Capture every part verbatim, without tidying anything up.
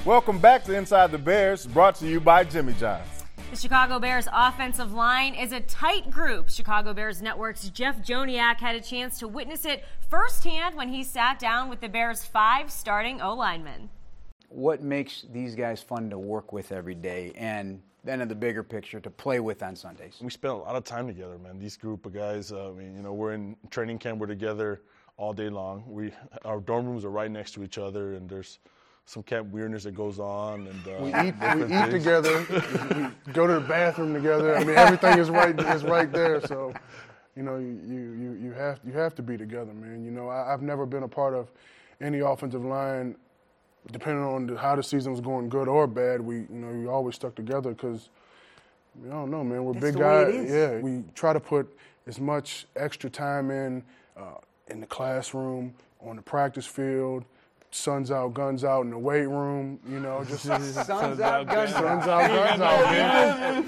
Welcome back to Inside the Bears, brought to you by Jimmy John's. The Chicago Bears offensive line is a tight group. Chicago Bears Network's Jeff Joniak had a chance to witness it firsthand when he sat down with the Bears' five starting O-linemen. What makes these guys fun to work with every day, and then in the bigger picture, to play with on Sundays? We spent a lot of time together, man. These group of guys, uh, I mean, you know, we're in training camp, we're together all day long. We, our dorm rooms are right next to each other, and there's some camp weirdness that goes on. And uh, we eat, we eat together. We go to the bathroom together. I mean, everything is right is right there. So, you know, you you you have you have to be together, man. You know, I, I've never been a part of any offensive line, depending on the, how the season was going, good or bad. We you know we always stuck together because I don't know, man. We're That's big the way guys. it is. Yeah, we try to put as much extra time in uh, in the classroom, on the practice field. Sun's out, guns out in the weight room, you know, just Sun's out, guns out. Sun's out, guns out, man.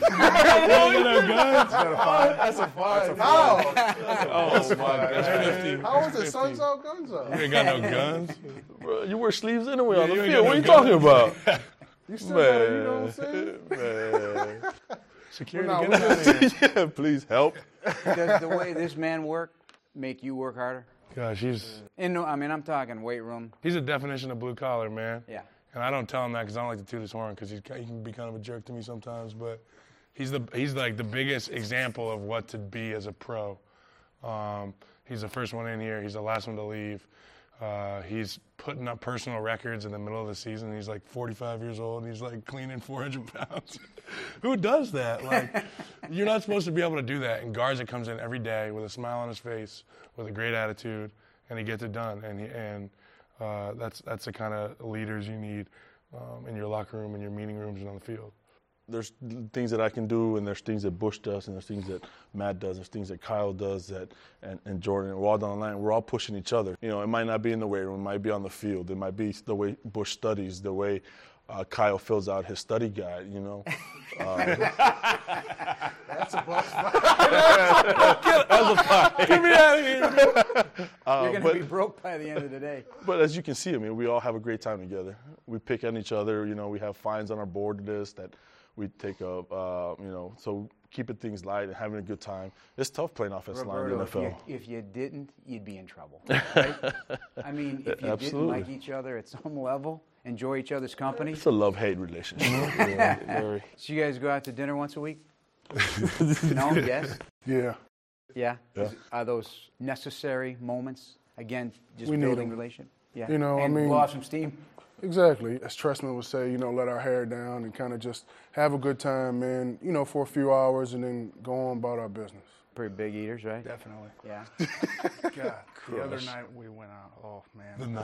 That's a five. How? Oh, my God. How is it sun's out, guns out? You ain't got no guns. Bro, you wear sleeves anyway Yeah, on the you ain't field. got What are you no talking about? You still got, you know what I'm saying? Man. Security, Well, no, get out of here. Yeah, please help. Does the way this man work make you work harder? Gosh, he's In, no- I mean, I'm talking weight room. he's a definition of blue collar, man. Yeah. And I don't tell him that because I don't like to toot his horn because he can be kind of a jerk to me sometimes. But he's the he's like the biggest example of what to be as a pro. Um, he's the first one in here. He's the last one to leave. Uh, he's putting up personal records in the middle of the season. He's like forty-five years old. And he's like cleaning four hundred pounds. Who does that? Like, you're not supposed to be able to do that. And Garza comes in every day with a smile on his face, with a great attitude, and he gets it done. And he, and uh, that's that's the kind of leaders you need um, in your locker room, in your meeting rooms, and on the field. There's things that I can do, and there's things that Bush does, and there's things that Matt does, there's things that Kyle does, that and, and Jordan, and we're all down the line. We're all pushing each other. You know, it might not be in the weight room, it might be on the field, it might be the way Bush studies, the way uh, Kyle fills out his study guide. You know, um, That's a plus five. that's a five. Get me out of here. Uh, You're going to but- be broke by the end of the day. But as you can see, I mean, we all have a great time together. We pick on each other. You know, we have fines on our board list that we take up. Uh, you know, so keeping things light and having a good time. It's tough playing offensive line in the N F Roberto, L. if you, if you didn't, you'd be in trouble. Right? I mean, if you Absolutely. didn't like each other at some level, enjoy each other's company. It's a love-hate relationship. Yeah, very. So you guys go out to dinner once a week? No? Yes? Yeah. Yeah? Yeah. Are those necessary moments? Again, just We need building them. relation? Yeah. You know, I and mean- blow off some steam? Exactly. As Tressman would say, you know, let our hair down and kind of just have a good time, man, you know, for a few hours and then go on about our business. Pretty big eaters, right? Definitely. Yeah. God, the other night we went out. Oh, man. The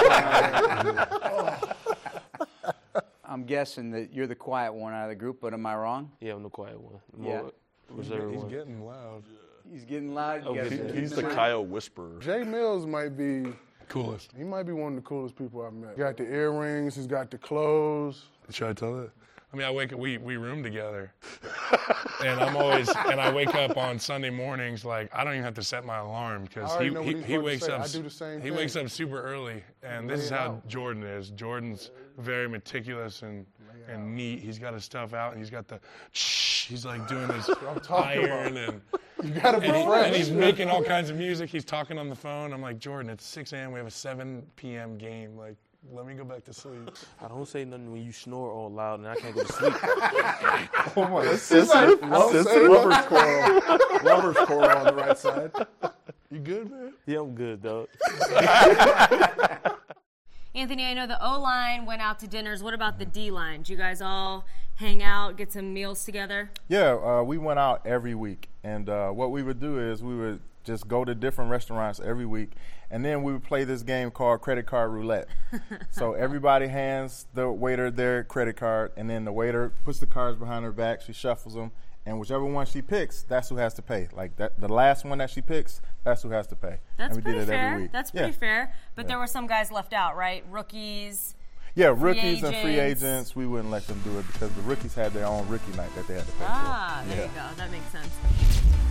I'm guessing that you're the quiet one out of the group, but am I wrong? Yeah, I'm the quiet one. The Yeah. more reserved He's one. getting loud. He's getting loud. You Oh, gotta he's- keep He's him the in. Kyle whisperer. Jay Mills might be, Coolest. he might be one of the coolest people I've met. He got the earrings, he's got the clothes. Should I tell it? I mean, I wake up, we, we room together. And I'm always, and I wake up on Sunday mornings, like, I don't even have to set my alarm I because already he, know what he, he's he about to wakes say. up, I do the same he thing. wakes up super early. And this Lay is it how out. Jordan is. Jordan's very meticulous and, and neat. He's got his stuff out and he's got the, shh, he's like doing his talking iron and, You got to be and, he- fresh. and he's making all kinds of music. He's talking on the phone. I'm like, Jordan, it's six a.m. We have a seven p.m. game. Like, let me go back to sleep. I don't say nothing when you snore all loud and I can't go to sleep. Oh, my. That's sensitive. Rubber's coral. Rubber's coral on the right side. You good, man? Yeah, I'm good, dog. Anthony, I know the O-line went out to dinners. What about the D-line? Did you guys all hang out, get some meals together? Yeah, uh, we went out every week, and uh, what we would do is we would just go to different restaurants every week, and then we would play this game called credit card roulette. So everybody hands the waiter their credit card, and then the waiter puts the cards behind her back, she shuffles them, and whichever one she picks, that's who has to pay. Like that, the last one that she picks, that's who has to pay. That's and we pretty did it fair. every week. That's Yeah. pretty fair. But Yeah. there were some guys left out, right? Rookies. Yeah, free rookies and free agents. agents, we wouldn't let them do it because the rookies had their own rookie night that they had to pay Ah, for. there Yeah. you go. That makes sense.